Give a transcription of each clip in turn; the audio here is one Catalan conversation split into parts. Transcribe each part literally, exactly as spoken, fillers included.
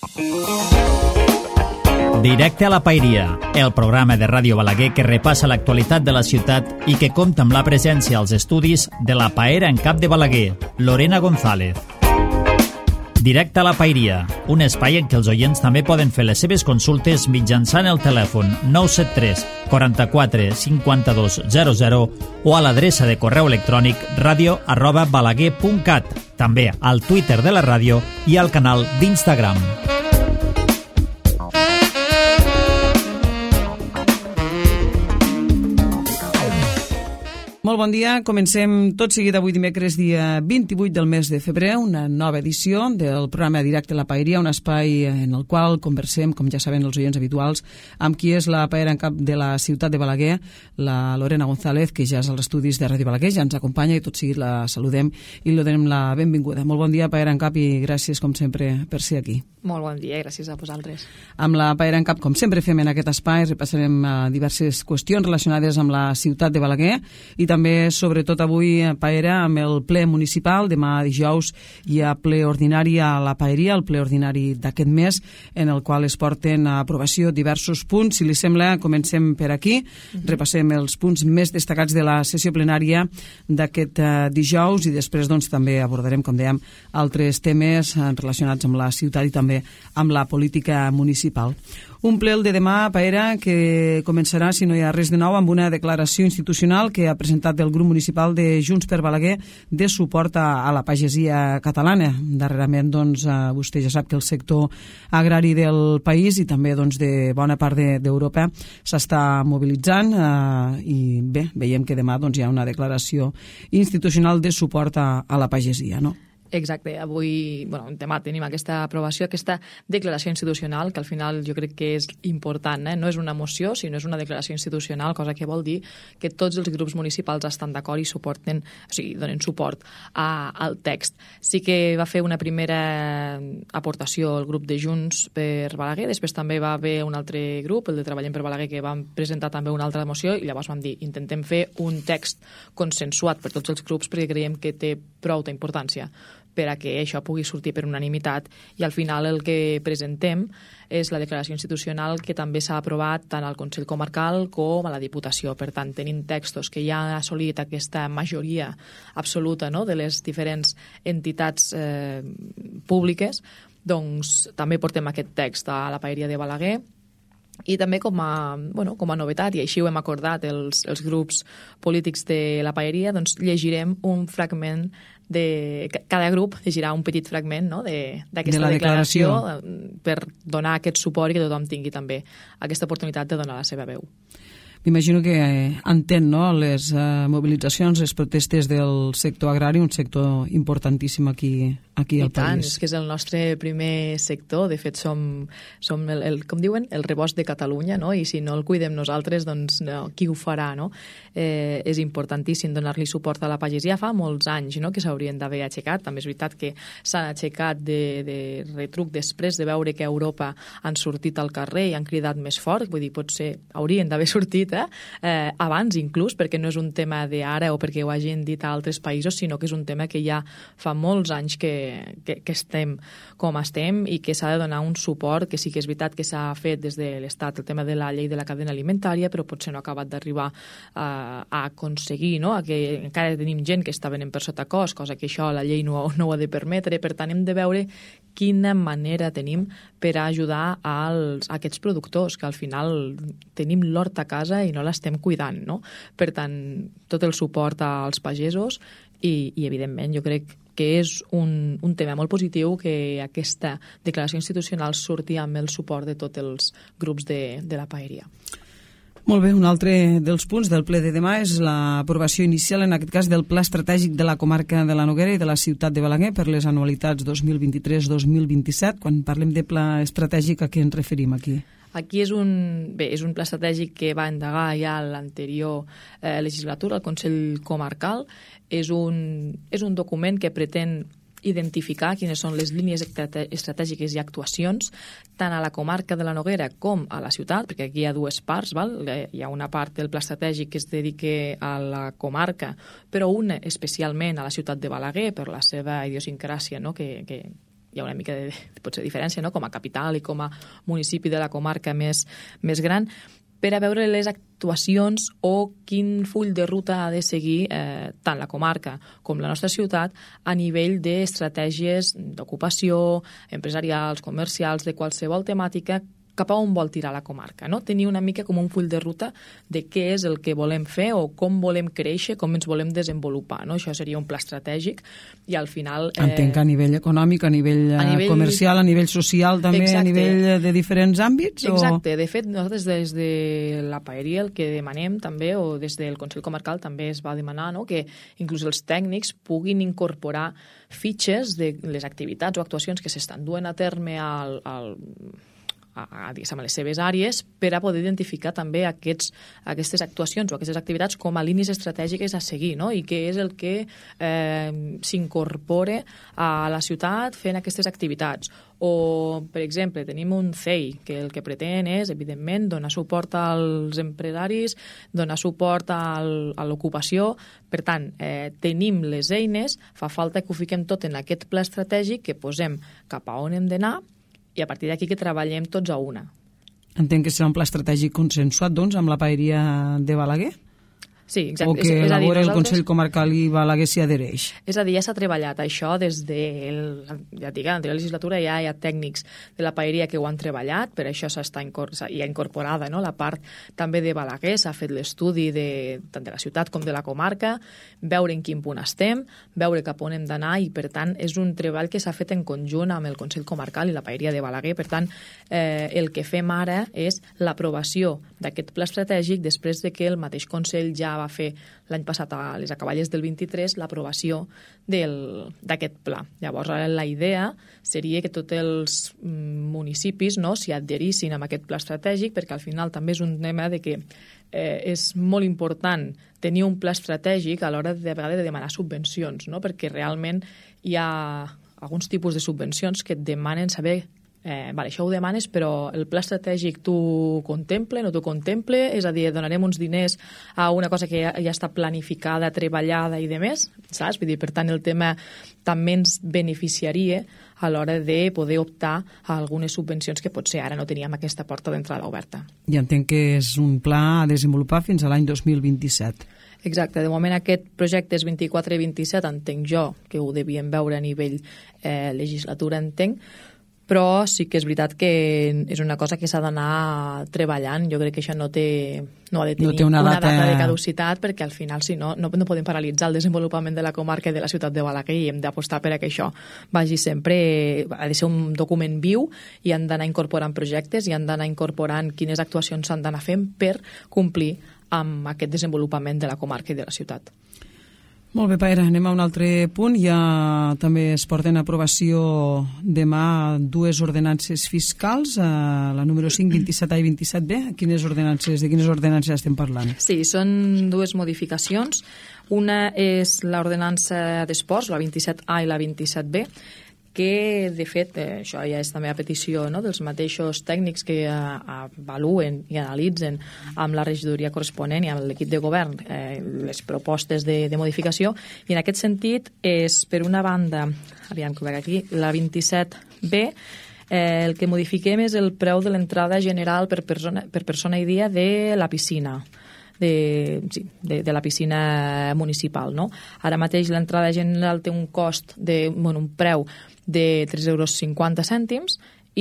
Directe a la Paeria, el programa de Ràdio Balaguer que repassa l'actualitat de la ciutat i que compta amb la presència als estudis de la paera en cap de Balaguer, Lorena González. Directe a la Paeria, un espai en què els oients també poden fer les seves consultes mitjançant el telèfon nou set tres quaranta-quatre cinquanta-dos zero zero o a l'adreça de correu electrònic radio arroba balaguer punt cat, també al Twitter de la ràdio i al canal d'Instagram. Molt bon dia, comencem tot seguit avui dimecres dia vint-i-vuit del mes de febrer, una nova edició del programa Directe a la Paeria, un espai en el qual conversem, com ja saben els oients habituals, amb qui és la paera en cap de la ciutat de Balaguer, la Lorena González, que ja és als estudis de Ràdio Balaguer, ja ens acompanya i tot seguit la saludem i li donem la benvinguda. Molt bon dia, paera en cap, i gràcies, com sempre, per ser aquí. Molt bon dia, gràcies a vosaltres. Amb la paera en cap, com sempre fem en aquest espai, repassarem diverses qüestions relacionades amb la ciutat de Balaguer i també, sobretot avui, paera amb el ple municipal. Demà dijous hi ha ple ordinari a la Paeria, el ple ordinari d'aquest mes, en el qual es porten a aprovació diversos punts. Si li sembla, comencem per aquí. Mm-hmm. Repassem els punts més destacats de la sessió plenària d'aquest uh, dijous i després doncs, també abordarem, com dèiem, altres temes uh, relacionats amb la ciutat i també amb la política municipal. Un ple el de demà, paera, que començarà, si no hi ha res de nou, amb una declaració institucional que ha presentat el grup municipal de Junts per Balaguer de suport a, a la pagesia catalana. Darrerament, doncs, eh, vostè ja sap que el sector agrari del país i també doncs, de bona part d'Europa de, s'està mobilitzant eh, i bé, veiem que demà doncs, hi ha una declaració institucional de suport a, a la pagesia, no? Exacte, avui, bueno, demà tenim aquesta aprovació, aquesta declaració institucional, que al final jo crec que és important, eh? No és una moció, sinó és una declaració institucional, cosa que vol dir que tots els grups municipals estan d'acord i suporten, o sigui, donen suport a, al text. Sí que va fer una primera aportació el grup de Junts per Balaguer, després també va haver un altre grup, el de Treballem per Balaguer, que van presentar també una altra moció i llavors vam dir, intentem fer un text consensuat per tots els grups perquè creiem que té prou importància per a que això pugui sortir per unanimitat i al final el que presentem és la declaració institucional que també s'ha aprovat tant al Consell Comarcal com a la Diputació. Per tant, tenim textos que ja han assolit aquesta majoria absoluta, no?, de les diferents entitats eh, públiques, doncs també portem aquest text a la Paeria de Balaguer. I també com a, bueno, com a novetat, i així ho hem acordat els, els grups polítics de la Paeria, doncs llegirem un fragment de... Cada grup llegirà un petit fragment, no?, d'aquesta de, declaració, declaració per donar aquest suport i que tothom tingui també aquesta oportunitat de donar la seva veu. M'imagino que entén, no?, les uh, mobilitzacions, les protestes del sector agrari, un sector importantíssim aquí, aquí al tant, país. És que és el nostre primer sector. De fet, som, som el, el, com diuen, el rebost de Catalunya, no?, i si no el cuidem nosaltres, doncs no, qui ho farà, no? Eh, és importantíssim donar-li suport a la pagesia. Fa molts anys, no?, que s'haurien d'haver aixecat. També és veritat que s'han aixecat de, de retruc després de veure que a Europa han sortit al carrer i han cridat més fort. Vull dir, potser haurien d'haver sortit Eh? Eh, abans inclús, perquè no és un tema d'ara o perquè ho hagin dit a altres països, sinó que és un tema que ja fa molts anys que, que, que estem com estem i que s'ha de donar un suport, que sí que és veritat que s'ha fet des de l'Estat el tema de la llei de la cadena alimentària, però potser no ha acabat d'arribar eh, a aconseguir, no?, a que encara tenim gent que està venent per sota cost, cosa que això la llei no, no ho ha de permetre. Per tant, hem de veure quina manera tenim per a ajudar als, a aquests productors, que al final tenim l'hort a casa i no l'estem cuidant, no? Per tant, tot el suport als pagesos i, i evidentment, jo crec que és un, un tema molt positiu que aquesta declaració institucional surti amb el suport de tots els grups de, de la Paeria. Molt bé, un altre dels punts del ple de demà és l'aprovació inicial, en aquest cas, del Pla Estratègic de la comarca de la Noguera i de la ciutat de Balaguer per les anualitats dos mil vint-i-tres dos mil vint-i-set. Quan parlem de pla estratègic, a què ens referim aquí? Aquí és un, bé, és un pla estratègic que va endegar ja l'anterior eh, legislatura, el Consell Comarcal. És un, és un document que pretén identificar quines són les línies estratègiques i actuacions tant a la comarca de la Noguera com a la ciutat, perquè aquí hi ha dues parts, val? Hi ha una part del pla estratègic que es dedica a la comarca, però una especialment a la ciutat de Balaguer per la seva idiosincràsia, no?, que, que hi ha una mica de, potser, diferència, no?, com a capital i com a municipi de la comarca més, més gran, per a veure les actuacions o quin full de ruta ha de seguir eh, tant la comarca com la nostra ciutat a nivell d'estratègies d'ocupació, empresarials, comercials, de qualsevol temàtica, cap a on vol tirar la comarca, no? Tenir una mica com un full de ruta de què és el que volem fer o com volem créixer, com ens volem desenvolupar, no? Això seria un pla estratègic i al final... Eh... Entenc que a nivell econòmic, a nivell, a nivell comercial, a nivell social, també, exacte, a nivell de diferents àmbits? Exacte. O... De fet, nosaltres des de la Paeria el que demanem també, o des del Consell Comarcal també es va demanar, no?, que inclús els tècnics puguin incorporar fitxes de les activitats o actuacions que s'estan duent a terme al, al A, a, a les seves àrees per a poder identificar també aquests, aquestes actuacions o aquestes activitats com a línies estratègiques a seguir, no? I què és el que eh, s'incorpora a la ciutat fent aquestes activitats. O, per exemple, tenim un C E I que el que pretén és, evidentment, donar suport als empresaris, donar suport al, a l'ocupació. Per tant, eh, tenim les eines, fa falta que ho fiquem tot en aquest pla estratègic, que posem cap a on hem d'anar i a partir d'aquí que treballem tots a una. Entenc que serà un pla estratègic consensuat, doncs, amb la Paeria de Balaguer? Sí, exacte. O que és, és elabora dir, nosaltres... el Consell Comarcal i Balaguer s'hi adhereix? És a dir, ja s'ha treballat això des de el, ja dic, l'anterior legislatura, ja hi ha tècnics de la Paeria que ho han treballat, per això s'està incor hi ha incorporada, no?, la part també de Balaguer, s'ha fet l'estudi de, tant de la ciutat com de la comarca, veure en quin punt estem, veure cap on hem d'anar i, per tant, és un treball que s'ha fet en conjunt amb el Consell Comarcal i la Paeria de Balaguer. Per tant, eh, el que fem ara és l'aprovació d'aquest pla estratègic després de que el mateix Consell ja va fer l'any passat a les acaballes del vint-i-tres l'aprovació d'aquest pla. Llavors, ara la idea seria que tots els municipis, no, s'hi adherissin amb aquest pla estratègic, perquè al final també és un tema de que eh, és molt important tenir un pla estratègic a l'hora de, de vegades de demanar subvencions, no? Perquè realment hi ha alguns tipus de subvencions que et demanen saber Eh, vale, això ho demanes, però el pla estratègic t'ho contemple, no t'ho contemple? És a dir, donarem uns diners a una cosa que ja, ja està planificada, treballada i de més, saps? Vull dir, per tant, el tema també ens beneficiaria a l'hora de poder optar a algunes subvencions que potser ara no teníem aquesta porta d'entrada oberta. I entenc que és un pla a desenvolupar fins a l'any dos mil vint-i-set. Exacte, de moment aquest projecte és vint-i-quatre i vint-i-set, entenc jo que ho devíem veure a nivell eh, legislatura, entenc, però sí que és veritat que és una cosa que s'ha d'anar treballant. Jo crec que això no té, no ha de tenir no té una, una data... data de caducitat, perquè al final, si no, no, no podem paralitzar el desenvolupament de la comarca i de la ciutat de Balaguer i hem d'apostar per a que això vagi sempre... Ha de ser un document viu i han d'anar incorporant projectes i han d'anar incorporant quines actuacions s'han d'anar fent per complir amb aquest desenvolupament de la comarca i de la ciutat. Molt bé, Paera, anem a un altre punt. Ja també es porten a aprovació demà dues ordenances fiscals, la número cinc, vint-i-set A i vint-i-set B. Quines ordenances, de quines ordenances estem parlant? Sí, són dues modificacions. Una és l'ordenança d'esports, la vint-i-set A i la vint-i-set B, que, de fet, eh, això ja és també a petició, no?, dels mateixos tècnics que eh, avaluen i analitzen amb la regidoria corresponent i amb l'equip de govern eh, les propostes de, de modificació, i en aquest sentit és, per una banda, aviam que ho veig aquí, la vint-i-set B, eh, el que modifiquem és el preu de l'entrada general per persona, per persona i dia de la piscina. De, sí, de, de la piscina municipal, no? Ara mateix l'entrada general té un cost de, bueno, un preu de tres euros cinquanta cèntims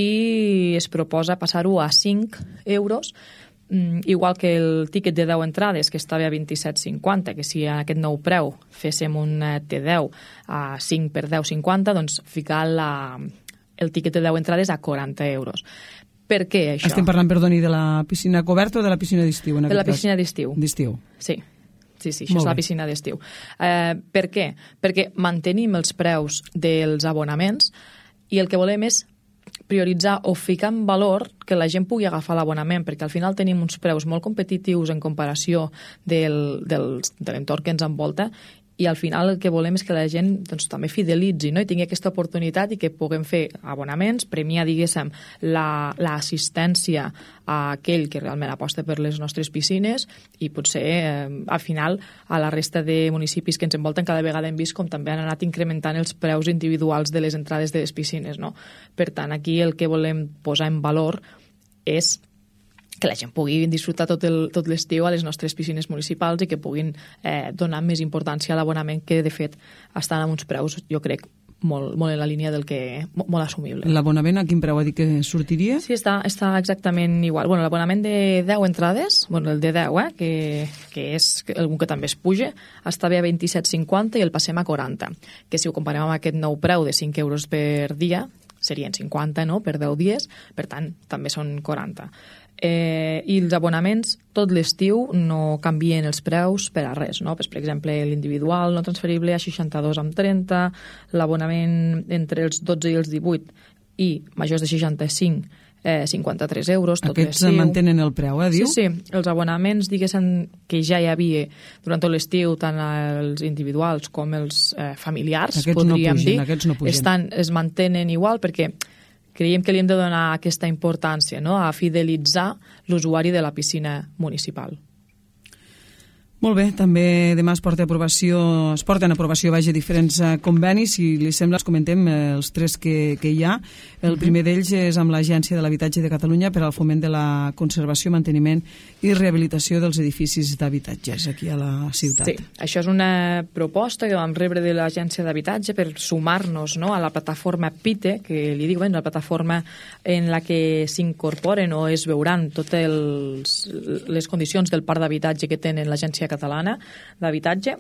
i es proposa passar-ho a cinc euros, igual que el tíquet de deu entrades que estava a vint-i-set cinquanta, que si a aquest nou preu féssim un T deu a cinc per deu cinquanta, doncs ficar la, el tíquet de deu entrades a quaranta euros. Per què això? Estem parlant, perdoni, de la piscina coberta o de la piscina d'estiu? De la piscina d'estiu. D'estiu. Sí. Sí, sí, això és la piscina d'estiu. Eh, per què? Perquè mantenim els preus dels abonaments i el que volem és prioritzar o ficar en valor que la gent pugui agafar l'abonament, perquè al final tenim uns preus molt competitius en comparació del, del, de l'entorn que ens envolta i al final el que volem és que la gent doncs, també fidelitzi, no? I tingui aquesta oportunitat i que puguem fer abonaments, premiar, diguéssim, l'assistència a aquell que realment aposta per les nostres piscines i potser, eh, al final, a la resta de municipis que ens envolten cada vegada hem vist com també han anat incrementant els preus individuals de les entrades de les piscines, no? Per tant, aquí el que volem posar en valor és que la gent pugui disfrutar tot el, tot l'estiu a les nostres piscines municipals i que puguin eh, donar més importància a l'abonament que, de fet, estan amb uns preus, jo crec, molt, molt en la línia del que... molt, molt assumible. L'abonament a quin preu ha dit que sortiria? Sí, està, està exactament igual. Bueno, l'abonament de deu entrades, bueno, el de deu, eh, que, que és algun que també es puja, estava a vint-i-set cinquanta i el passem a quaranta, que si ho comparem amb aquest nou preu de cinc euros per dia, serien cinquanta, no?, per deu dies, per tant, també són quaranta. Eh, i els abonaments tot l'estiu no canvien els preus per a res, no? Per exemple, l'individual no transferible a seixanta-dos amb trenta, l'abonament entre els dotze i els divuit i majors de seixanta-cinc, eh, cinquanta-tres euros tot Aquests l'estiu. mantenen el preu, eh, diu? Sí, sí, els abonaments, diguéssim, que ja hi havia durant tot l'estiu, tant els individuals com els eh, familiars, aquests podríem no pugen, dir, aquests no pugen. estan, es mantenen igual perquè creiem que li hem de donar aquesta importància, no?, a fidelitzar l'usuari de la piscina municipal. Molt bé, també demà es porta a aprovació, es porten a aprovació vaja, diferents uh, convenis, si li sembla els comentem eh, els tres que, que hi ha. El uh-huh. primer d'ells és amb l'Agència de l'Habitatge de Catalunya per al foment de la conservació, manteniment i rehabilitació dels edificis d'habitatges aquí a la ciutat. Sí, això és una proposta que vam rebre de l'Agència d'Habitatge per sumar-nos, no?, a la plataforma PITE, que li diuen, la plataforma en la que s'incorporen o es veuran totes les condicions del parc d'habitatge que tenen l'Agència Catalana d'Habitatge,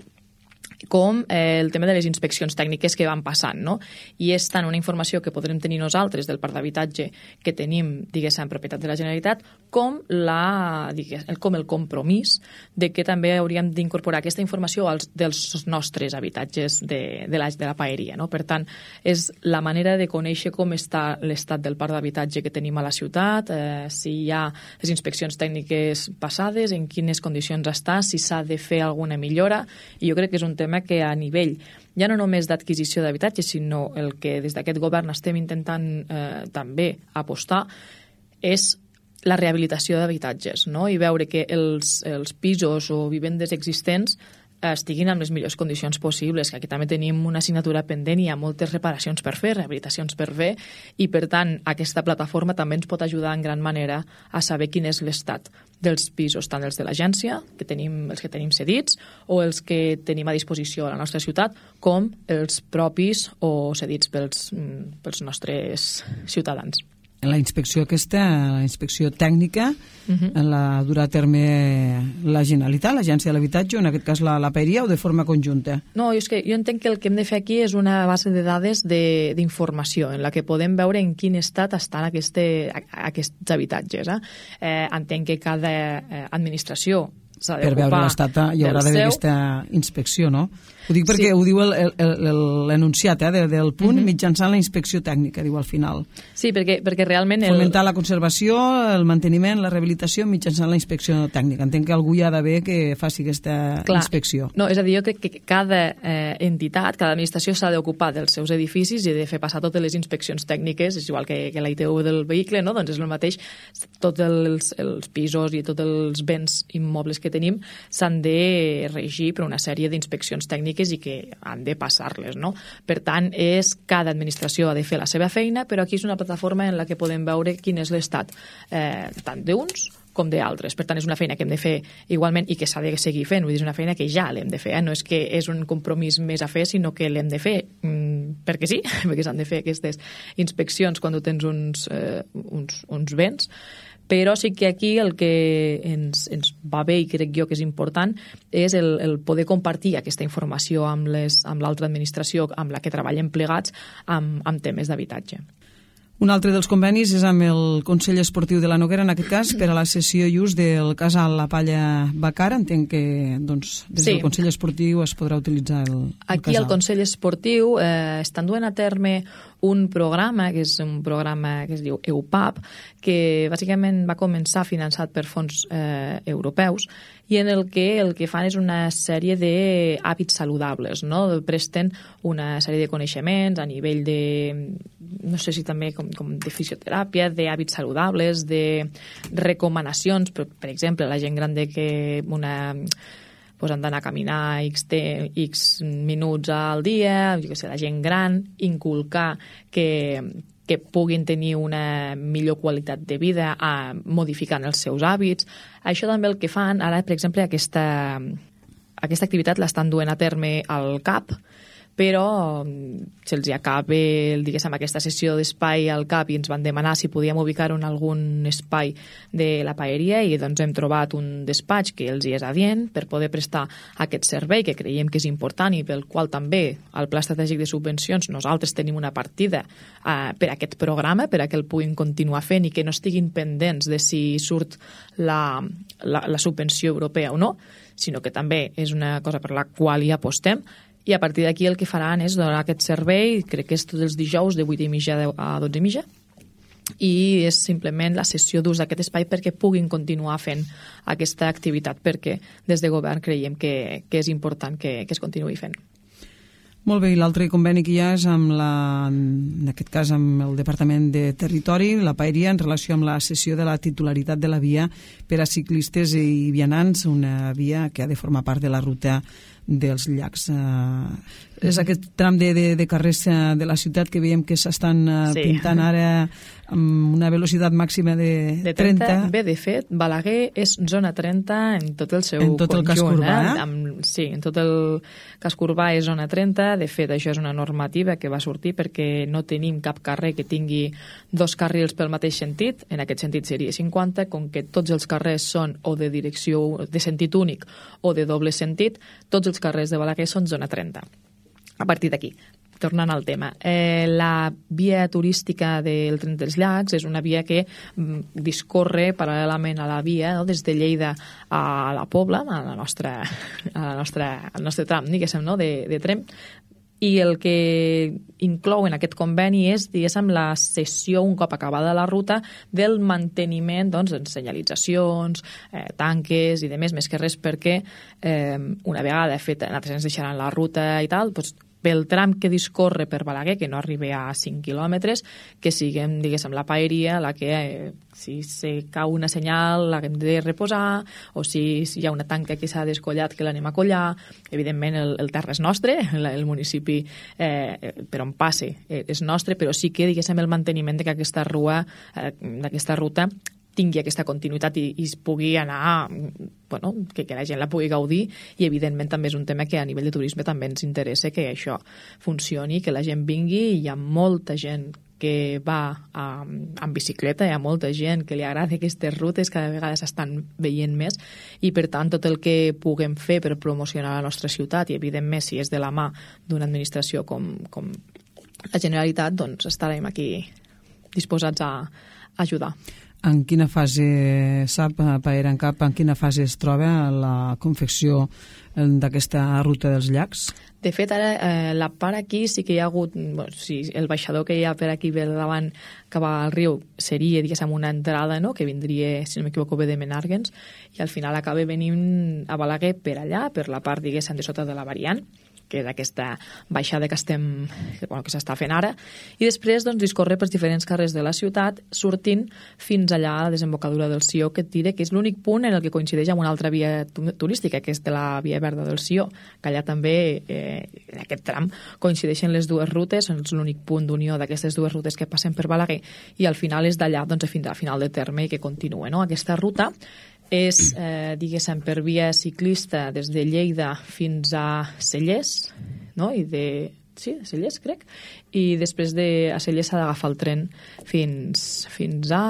com eh, el tema de les inspeccions tècniques que van passant, no? I és tant una informació que podrem tenir nosaltres del parc d'habitatge que tenim, diguéssim, en propietat de la Generalitat, com, la, diguéssim, com el compromís de que també hauríem d'incorporar aquesta informació als, dels nostres habitatges de, de, la, de la paeria, no? Per tant, és la manera de conèixer com està l'estat del parc d'habitatge que tenim a la ciutat, eh, si hi ha les inspeccions tècniques passades, en quines condicions està, si s'ha de fer alguna millora, i jo crec que és un tema que a nivell ja no només d'adquisició d'habitatge, sinó el que des d'aquest govern estem intentant eh, també apostar és la rehabilitació d'habitatges, no? I veure que els, els pisos o vivendes existents estiguin en les millors condicions possibles, que aquí també tenim una assignatura pendent i hi ha moltes reparacions per fer, rehabilitacions per fer, i per tant aquesta plataforma també ens pot ajudar en gran manera a saber quin és l'estat dels pisos, tant els de l'agència, que tenim, els que tenim cedits, o els que tenim a disposició a la nostra ciutat, com els propis o cedits pels, pels nostres ciutadans. La inspecció aquesta, la inspecció tècnica, uh-huh. la durà a terme la Generalitat, l'Agència de l'Habitatge, o en aquest cas la, la paeria, o de forma conjunta? No, és que jo entenc que el que hem de fer aquí és una base de dades d'informació en la que podem veure en quin estat estan aquests, aquests habitatges. Eh? Eh, entenc que cada eh, administració s'ha d'ocupar. Per veure l'estat hi haurà d'haver aquesta inspecció, no? Ho dic perquè sí. ho diu l'enunciat eh, del punt, uh-huh. mitjançant la inspecció tècnica, diu al final. Sí, perquè, perquè realment... El... Fomentar la conservació, el manteniment, la rehabilitació mitjançant la inspecció tècnica. Entenc que algú hi ha d'haver que faci aquesta Clar. inspecció. No, és a dir, jo crec que cada eh, entitat, cada administració s'ha d'ocupar dels seus edificis i de fer passar totes les inspeccions tècniques, és igual que, que la I T U del vehicle, no? Doncs és el mateix. Tots els, els pisos i tots els béns immobles que tenim s'han de regir per una sèrie d'inspeccions tècniques i que han de passar-les, no? Per tant, és cada administració ha de fer la seva feina, però aquí és una plataforma en la que podem veure quin és l'estat eh, tant d'uns com d'altres. Per tant, és una feina que hem de fer igualment i que s'ha de seguir fent. Vull dir, és una feina que ja l'hem de fer. Eh? No és que és un compromís més a fer, sinó que l'hem de fer mm, perquè sí, perquè s'han de fer aquestes inspeccions quan tu tens uns, eh, uns, uns béns. Però sí que aquí el que ens, ens va bé i crec jo que és important és el, el poder compartir aquesta informació amb les, amb l'altra administració amb la que treballem plegats amb, amb temes d'habitatge. Un altre dels convenis és amb el Consell Esportiu de la Noguera, en aquest cas, per a la cessió i ús del casal La Palla Bacar. Entenc que doncs, des sí. del Consell Esportiu es podrà utilitzar el, el Aquí casal. el Consell Esportiu eh, estan duent a terme un programa, que és un programa que es diu E U P A P, que bàsicament va començar finançat per fons eh, europeus i en el que el que fan és una sèrie d'hàbits saludables, no? Presten una sèrie de coneixements a nivell de, no sé si també com, com de fisioteràpia, d'hàbits saludables, de recomanacions, per, per exemple, la gent gran de que una... pues han d'anar a caminar X, te, X minuts al dia, jo què sé, la gent gran, inculcar que, que puguin tenir una millor qualitat de vida a, modificant els seus hàbits. Això també el que fan, ara, per exemple, aquesta, aquesta activitat l'estan duent a terme al C A P, però se'ls acaba, diguéssim, aquesta sessió d'espai al C A P i ens van demanar si podíem ubicar-ho en algun espai de la paeria i doncs hem trobat un despatx que els hi és adient per poder prestar aquest servei que creiem que és important i pel qual també al Pla Estratègic de Subvencions nosaltres tenim una partida eh, per a aquest programa, per a que el puguin continuar fent i que no estiguin pendents de si surt la, la, la subvenció europea o no, sinó que també és una cosa per la qual hi apostem. I a partir d'aquí el que faran és donar aquest servei, crec que és tots els dijous de vuit i mitja a dotze i mitja, i és simplement la sessió d'ús d'aquest espai perquè puguin continuar fent aquesta activitat, perquè des de govern creiem que, que és important que, que es continuï fent. Molt bé, i l'altre conveni que hi ha és amb la, en aquest cas amb el Departament de Territori, la Paeria, en relació amb la cessió de la titularitat de la via per a ciclistes i vianants, una via que ha de formar part de la ruta dels llacs. Uh, és aquest tram de, de, de carrers de la ciutat que veiem que s'estan uh, sí. pintant ara amb una velocitat màxima de, de trenta. trenta. Bé, de fet, Balaguer és zona trenta en tot el seu en tot conjunt. El casc urbà, eh? Amb, sí, en tot el casc urbà és zona trenta. De fet, això és una normativa que va sortir perquè no tenim cap carrer que tingui dos carrils pel mateix sentit. En aquest sentit seria cinquanta, com que tots els carrers són o de direcció de sentit únic o de doble sentit, tots els carrers de Balaguer són zona trenta. A partir d'aquí, tornant al tema, eh, la via turística del Tren dels Llacs és una via que mm, discorre paral·lelament a la via, no? Des de Lleida a la Pobla, a la nostra, a la nostra, al nostre tram, diguéssim, no? de, de tren, i el que inclou en aquest conveni és, diguéssim, la cessió, un cop acabada la ruta, del manteniment, doncs, en senyalitzacions, eh, tanques i demés, més que res perquè eh, una vegada feta, nosaltres ens deixaran la ruta i tal, doncs, pel tram que discorre per Balaguer, que no arribi a cinc quilòmetres, que siguem, diguéssim, la paeria, la que eh, si se cau una senyal l'hem de reposar, o si, si hi ha una tanca que s'ha descollat que l'anem a collar. Evidentment el, el terra és nostre, el, el municipi eh, per on passe eh, és nostre, però sí que, diguéssim, el manteniment de que aquesta rua, eh, d'aquesta ruta tingui aquesta continuïtat i, i es pugui anar, bueno, que, que la gent la pugui gaudir, i evidentment també és un tema que a nivell de turisme també ens interessa que això funcioni, que la gent vingui, i hi ha molta gent que va a, amb bicicleta, hi ha molta gent que li agrada aquestes rutes, cada vegada s'estan veient més, i per tant tot el que puguem fer per promocionar la nostra ciutat, i evidentment si és de la mà d'una administració com, com la Generalitat, doncs estarem aquí disposats a ajudar. En quina fase, sap, Paera en Cap, en quina fase es troba la confecció d'aquesta ruta dels llacs? De fet, ara, eh, la part aquí sí que hi ha hagut, bueno, sí, el baixador que hi ha per aquí per davant cap al riu seria, diguéssim, una entrada, no?, que vindria, si no m'equivoco, bé de Menàrguens, i al final acaba venint a Balaguer per allà, per la part, diguéssim, de sota de la variant, que és aquesta baixada que estem, que, bueno, que s'està fent ara, i després doncs, discorre per diferents carrers de la ciutat, sortint fins allà a la desembocadura del Sió, que et diré que és l'únic punt en el que coincideix amb una altra via turística, que és de la via verda del Sió, que allà també, eh, en aquest tram, coincideixen les dues rutes, és l'únic punt d'unió d'aquestes dues rutes que passen per Balaguer, i al final és d'allà doncs, fins al final de terme i que continua, no? Aquesta ruta és, eh, diguéssim, per via ciclista des de Lleida fins a Cellers, no? I de, sí, de Cellers, crec, i després de a Cellers s'ha d'agafar el tren fins, fins a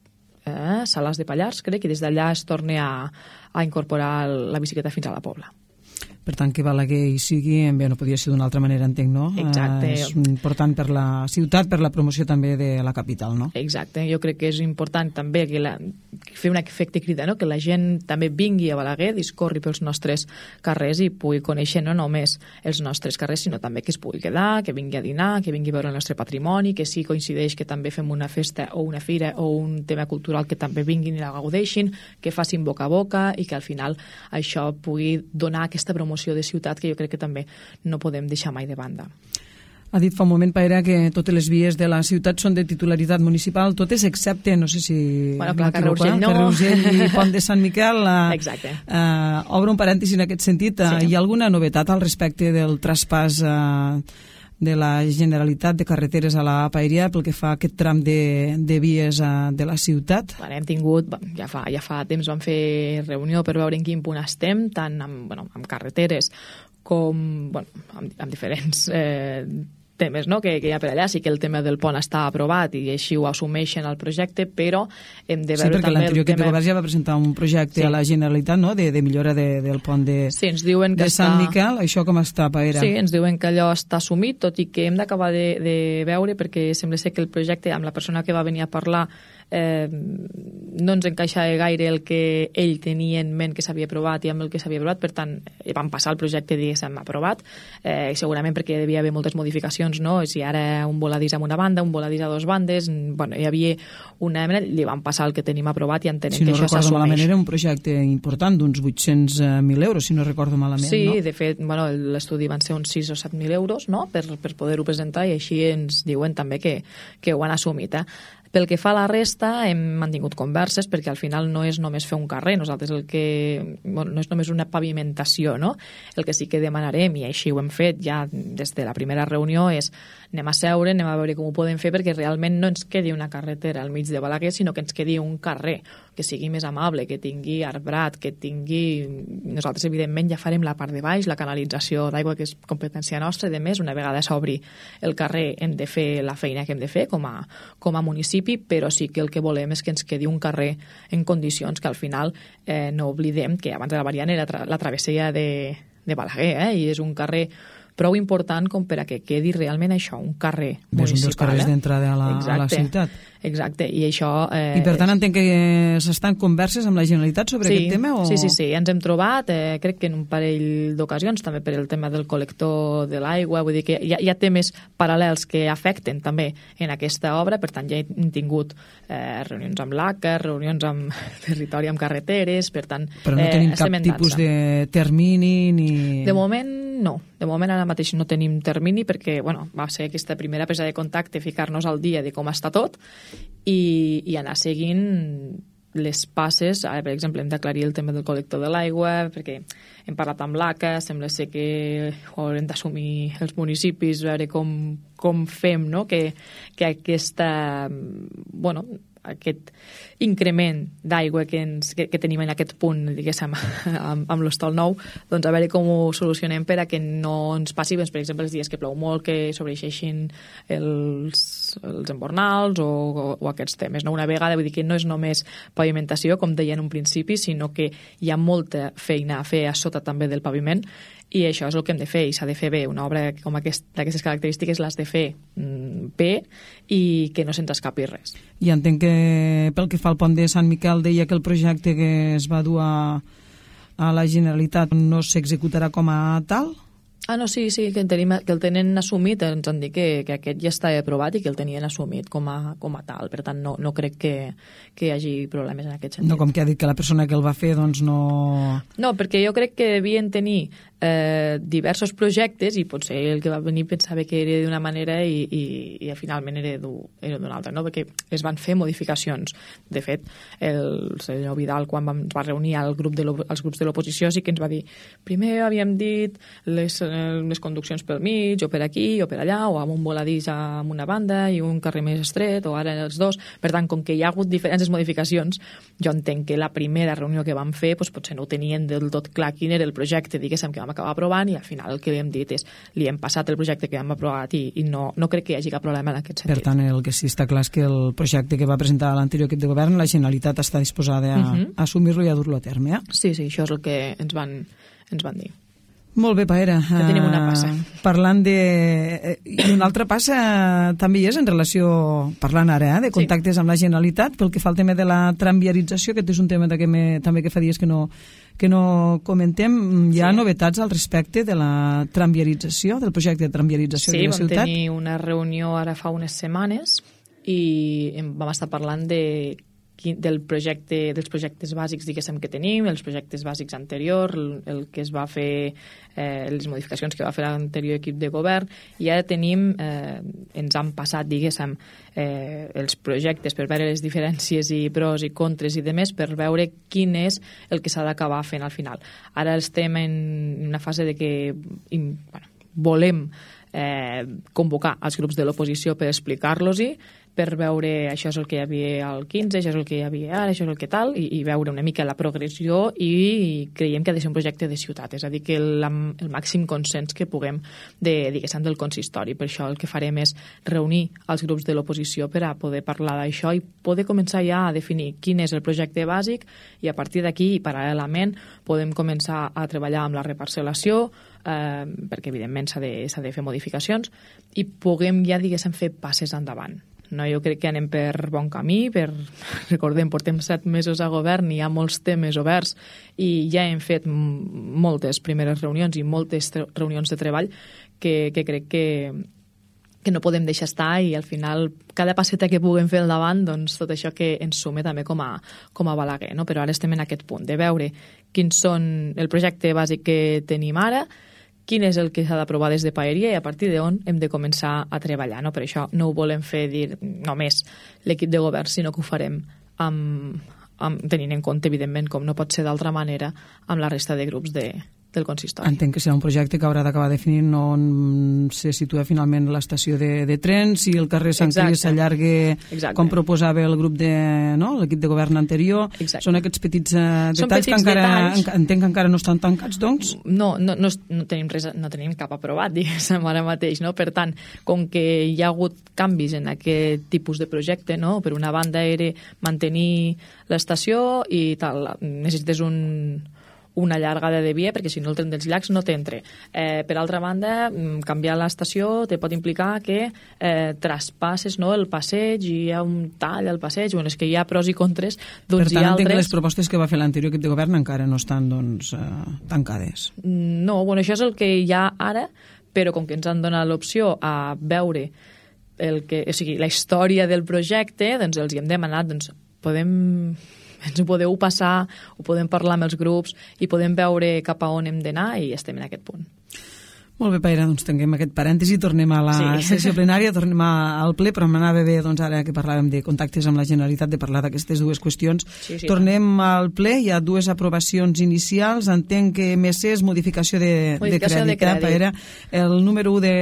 eh, Salàs de Pallars, crec, i des d'allà es torna a, a incorporar la bicicleta fins a la Pobla. Per tant, que Balaguer hi sigui, bé, no podia ser d'una altra manera, entenc, no? Exacte. Eh, és important per la ciutat, per la promoció també de la capital, no? Exacte. Jo crec que és important també que, la, fer un efecte crida, no? Que la gent també vingui a Balaguer, discorri pels nostres carrers i pugui conèixer no només els nostres carrers, sinó també que es pugui quedar, que vingui a dinar, que vingui a veure el nostre patrimoni, que si coincideix que també fem una festa o una fira o un tema cultural que també vinguin i la gaudeixin, que facin boca a boca i que al final això pugui donar aquesta promoció de ciutat que jo crec que també no podem deixar mai de banda. Ha dit fa un moment, Paera, que totes les vies de la ciutat són de titularitat municipal, totes excepte, no sé si... Bueno, clar, Carrer Urgell no. Carrer Urgell i Pont de Sant Miquel. Uh, Exacte. Uh, obro un parèntesi en aquest sentit. Uh, sí. Hi ha alguna novetat al respecte del traspàs uh, de la Generalitat de carreteres a la Paeria pel que fa a aquest tram de, de vies uh, de la ciutat? Bueno, hem tingut, ja fa, ja fa temps vam fer reunió per veure en quin punt estem, tant amb, bueno, amb carreteres com bueno, amb, amb diferents eh, temes no? que, que hi ha per allà. Sí que el tema del pont està aprovat i així ho assumeixen al projecte, però hem de veure sí, perquè també l'anterior el tema... de govern ja va presentar un projecte sí. a la Generalitat no? de, de millora de, del pont de, sí, ens diuen que de Sant està... Miquel. Això com està, Paera? Sí, ens diuen que allò està assumit, tot i que hem d'acabar de, de veure, perquè sembla ser que el projecte, amb la persona que va venir a parlar, eh, no ens encaixa gaire el que ell tenia en ment que s'havia aprovat i amb el que s'havia aprovat, per tant, vam passar el projecte, diguéssim, aprovat, eh, segurament perquè hi devia haver moltes modificacions, no? Si ara un voladís amb una banda, un voladís a dues bandes, bueno, hi havia una mena, li vam passar el que tenim aprovat i entenem si no que això s'assumeix. Si no recordo malament, era un projecte important, d'uns vuit-cents mil euros, si no recordo malament, sí, no? Sí, de fet, bueno, l'estudi van ser uns sis o set mil euros, no?, per, per poder-ho presentar, i així ens diuen també que, que ho han assumit, eh? Pel que fa a la resta, hem mantingut converses perquè al final no és només fer un carrer, nosaltres el que... Bueno, no és només una pavimentació, no? El que sí que demanarem, i així ho hem fet ja des de la primera reunió, és anem a seure, anem a veure com ho podem fer perquè realment no ens quedi una carretera al mig de Balaguer, sinó que ens quedi un carrer que sigui més amable, que tingui arbrat, que tingui... Nosaltres, evidentment, ja farem la part de baix, la canalització d'aigua, que és competència nostra, i, a més, una vegada s'obri el carrer hem de fer la feina que hem de fer com a, com a municipi, però sí que el que volem és que ens quedi un carrer en condicions que al final eh, no oblidem que abans de la variant era tra la travessia de, de Balaguer, eh? I és un carrer prou important com per a que quedi realment això, un carrer municipal. És un dels carrers eh? d'entrada a, la, a la ciutat. Exacte, i això... Eh, I per tant entenc que s'estan converses amb la Generalitat sobre sí, aquest tema? O... Sí, sí, sí, ens hem trobat, eh, crec que en un parell d'ocasions, també per el tema del col·lector de l'aigua, vull dir que hi ha, hi ha temes paral·lels que afecten també en aquesta obra, per tant ja hem tingut eh, reunions amb l'A C A, reunions amb territori, amb carreteres, per tant... Però no eh, tenim cap tipus de termini ni... De moment no, de moment ara mateix no tenim termini perquè, bueno, va ser aquesta primera presa de contacte, ficar-nos al dia de com està tot i, i anar seguint les passes. Ara, per exemple, hem d'aclarir el tema del col·lector de l'aigua perquè hem parlat amb l'A C A, sembla ser que ho haurem d'assumir els municipis, veure com, com fem, no?, que, que aquesta, bueno, aquest increment d'aigua que, ens, que, que tenim en aquest punt, diguéssim, amb, amb l'Hostal Nou, doncs a veure com ho solucionem per a que no ens passi, doncs, per exemple, els dies que plou molt, que sobreixeixin els, els embornals o, o, o aquests temes. No? Una vegada, vull dir que no és només pavimentació, com deia en un principi, sinó que hi ha molta feina a fer a sota també del paviment, i això és el que hem de fer, i s'ha de fer bé. Una obra com aquest, d'aquestes característiques l'has de fer mm, bé i que no se'ns escapi res. I entenc que pel que fa al pont de Sant Miquel deia que el projecte que es va dur a, a la Generalitat no s'executarà com a tal? Ah, no, sí, sí, que el, tenim, que el tenen assumit, ens han dit que, que aquest ja està aprovat i que el tenien assumit com a, com a tal, per tant no, no crec que, que hi hagi problemes en aquest sentit. No, com que ha dit que la persona que el va fer doncs no... No, perquè jo crec que devien tenir eh, diversos projectes i potser el que va venir pensava que era d'una manera i, i, i finalment era d'una altra, no? Perquè es van fer modificacions. De fet, el senyor Vidal, quan vam, va reunir el grup de els grups de l'oposició, sí que ens va dir primer havíem dit les les conduccions pel mig, o per aquí, o per allà, o amb un voladís amb una banda i un carrer més estret, o ara els dos. Per tant, com que hi ha hagut diferents modificacions, jo entenc que la primera reunió que vam fer doncs, potser no ho tenien del tot clar quin era el projecte, diguéssim, que vam acabar aprovant, i al final el que li hem dit és li hem passat el projecte que hem aprovat i, i no, no crec que hi hagi cap problema en aquest sentit. Per tant, el que sí està clar és que el projecte que va presentar l'anterior equip de govern, la Generalitat està disposada a, uh-huh. a assumir-lo i a dur-lo a terme. Eh? Sí, sí, això és el que ens van, ens van dir. Molt bé, Paera. Ja tenim una passa. Uh, parlant de... I una altra passa també hi és en relació, parlant ara, eh, de contactes sí. amb la Generalitat, pel que fa al tema de la tramviarització, que és un tema que me, també que fa dies que no, que no comentem. Hi ha sí. novetats al respecte de la tramviarització, del projecte de tramviarització sí, de la ciutat? Sí, vam tenir una reunió ara fa unes setmanes i vam estar parlant de del projecte, dels projectes bàsics, diguéssim, que tenim, els projectes bàsics anteriors, el, el que es va fer, eh, les modificacions que va fer l'anterior equip de govern, i ara tenim, eh, ens han passat, diguéssim, eh, els projectes per veure les diferències i pros i contres i demés, per veure quin és el que s'ha d'acabar fent al final. Ara estem en una fase de que bueno, volem eh, convocar els grups de l'oposició per explicar-los-hi, per veure això és el que hi havia al quinze, això és el que hi havia ara, això és el que tal, i, i veure una mica la progressió i, i creiem que ha de ser un projecte de ciutat, és a dir, que el, el màxim consens que puguem de, diguéssim, del consistori. Per això el que farem és reunir els grups de l'oposició per a poder parlar d'això i poder començar ja a definir quin és el projecte bàsic i a partir d'aquí, paral·lelament, podem començar a treballar amb la reparcel·lació, eh, perquè evidentment s'ha de, s'ha de fer modificacions, i puguem ja, diguéssim, fer passes endavant. No, jo crec que anem per bon camí, per, recordem, portem set mesos a govern, hi ha molts temes oberts i ja hem fet moltes primeres reunions i moltes reunions de treball que, que crec que, que no podem deixar estar i al final cada passeta que puguem fer al davant, doncs tot això que ens sume també com a, com a Balaguer, no? Però ara estem en aquest punt de veure quins són el projecte bàsic que tenim ara, quin és el que s'ha d'aprovar des de Paeria i a partir d'on hem de començar a treballar. No? Per això no ho volem fer dir només l'equip de govern, sinó que ho farem amb, amb, tenint en compte, evidentment, com no pot ser d'altra manera, amb la resta de grups de, del consistori. Entenc que serà un projecte que haurà d'acabar definint on se situa finalment l'estació de, de trens, si el carrer Sant Cris s'allarga com proposava el grup de, no? l'equip de govern anterior. Exacte. Són aquests petits uh, detalls petits que encara detalls. entenc que encara no estan tancats, doncs? No, no, no, no, tenim, res, no tenim cap aprovat, diguéssim, ara mateix. No? Per tant, com que hi ha hagut canvis en aquest tipus de projecte, no? Per una banda era mantenir l'estació i tal, necessites un una llargada de via, perquè si no el tren dels llacs no t'entra. Eh, per altra banda, canviar l'estació te pot implicar que eh, traspasses, no, el passeig, i hi ha un tall al passeig, bueno, és que hi ha pros i contres d'uns i altres. Per tant, entenc que les propostes que va fer l'anterior equip de govern encara no estan, doncs, eh, tancades. No, bueno, això és el que hi ha ara, però com que ens han donat l'opció a veure el que, o sigui, la història del projecte, doncs els hi hem demanat, doncs, podem... ens ho podeu passar, ho podem parlar amb els grups i podem veure cap a on hem d'anar i estem en aquest punt. Molt bé, Paera, doncs tanquem aquest parèntesi, tornem a la sí. sessió plenària, tornem al ple, però m'anava bé, doncs ara que parlàvem de contactes amb la Generalitat, de parlar d'aquestes dues qüestions. Sí, sí, tornem no. al ple, hi ha dues aprovacions inicials, entenc que més és modificació de, modificació de crèdit, de crèdit. Eh, Paera. El número u de...